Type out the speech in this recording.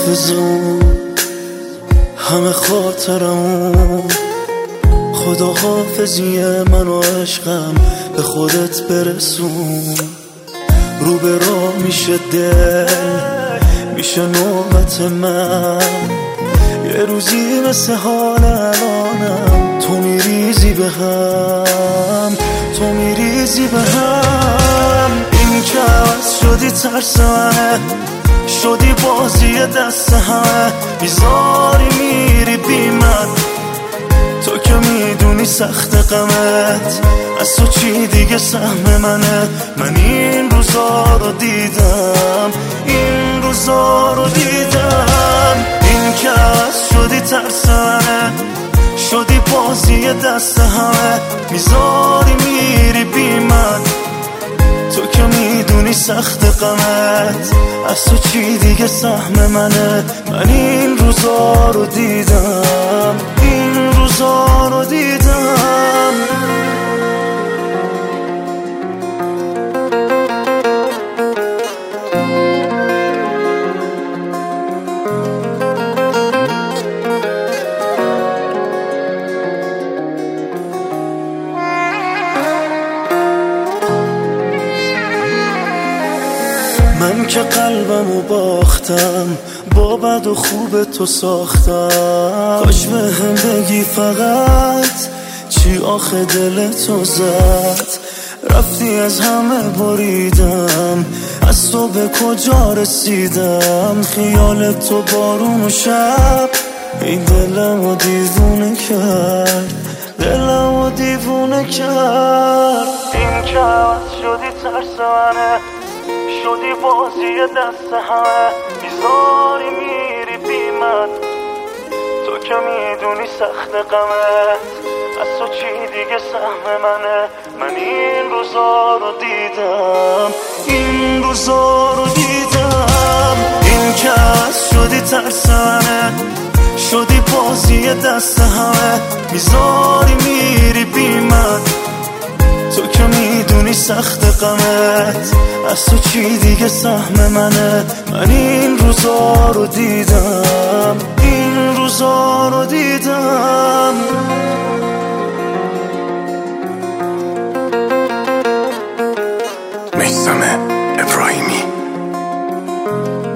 حافظم همه خاطرم، خدا حافظی من و عشقم به خودت برسون. رو به راه میشه دل، میشه نوبت من، یه روزی مثل حال الانم تو میریزی به هم، تو میریزی به هم. این که عوض شدی ترس منه، شدی بازی دست همه، میذاری میری بی من، تو که میدونی سخت غمت از تو چی دیگه سهم منه. من این روزا رو دیدم، این روزا رو دیدم. این که عوض شدی ترس منه، شدی بازی دست همه، میذاری میری بی من، تو که میدونی سخت غمت از تو چی دیگه سهم منه. من این روزا رو دیدم، این روزا رو دیدم. من که قلبمو باختم، با بد و خوب تو ساختم، کاش به هم بگی فقط چی آخه دل تو زد. رفتی از همه بریدم، از تو به کجا رسیدم، خیال تو بارون و شب این دلمو دیوونه کرد، دلمو دیوونه کرد. این که عوض شدی ترس منه، شدی بازی دست همه، میذاری میری بی من، تو که میدونی سخت غمت از تو چی دیگه سهم منه. من این روزا رو دیدم، این روزا رو دیدم. این که عوض شدی ترس منه، شدی بازی دست همه، میذاری میری بی من، تو که میدونی سخت غمت از تو چی دیگه سهم منه. من این روزا رو دیدم، این روزا رو دیدم. میثم ابراهیمی.